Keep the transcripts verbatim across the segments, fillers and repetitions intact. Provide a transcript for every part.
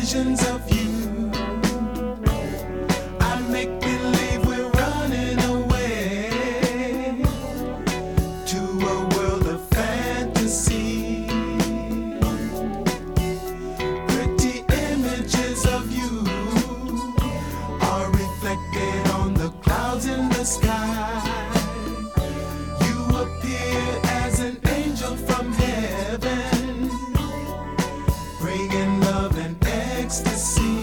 visions of you. I make believe we're running away to a world of fantasy. Pretty images of you are reflected on the clouds in the sky. You appear as an angel from heaven, bringing love and ecstasy.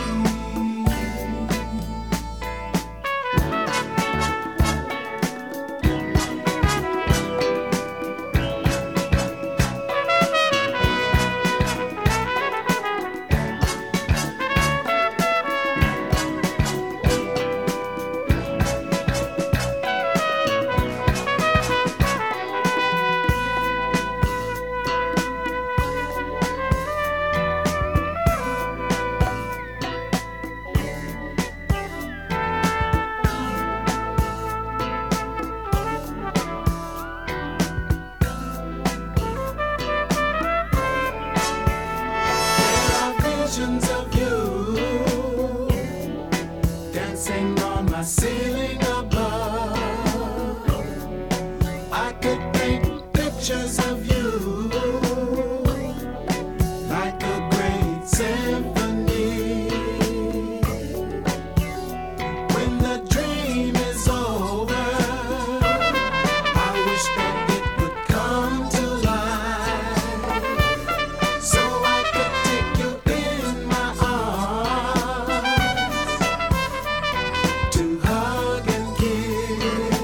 Visions of you dancing on my ceiling above. I could paint pictures of you like a great symphony. When the dream is over, I wish that it would come to life, so I could take you to hug and kiss.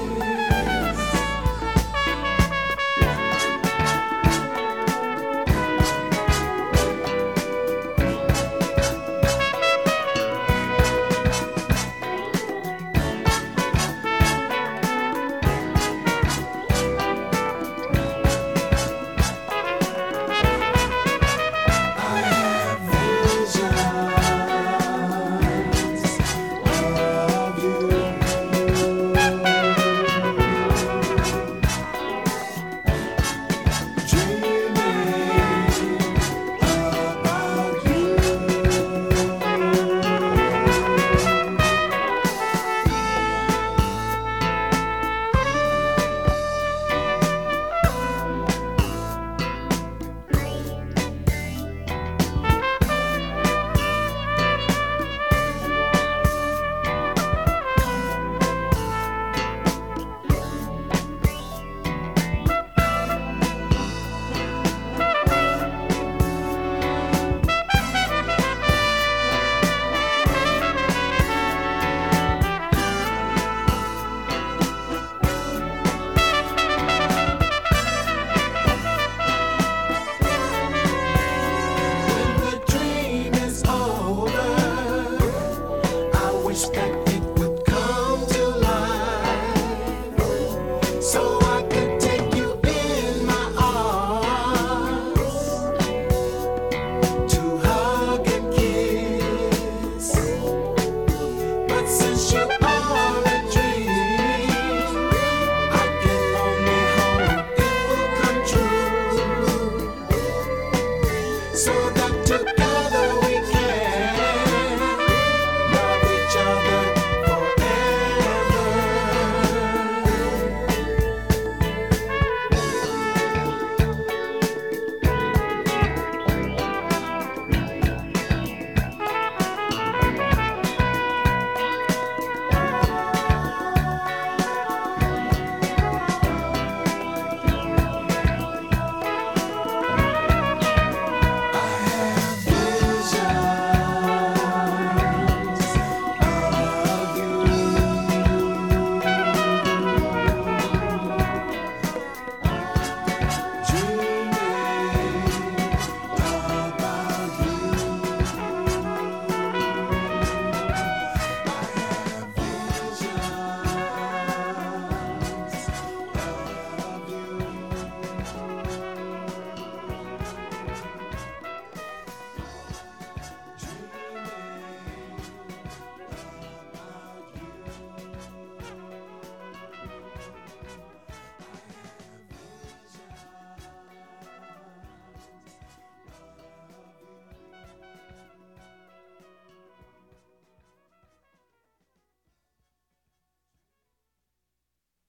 I have visions of you, dreaming about you. That it would come to life, so I could take you in my arms to hug and kiss. But since you are a dream, I can only hope it will come true, so that together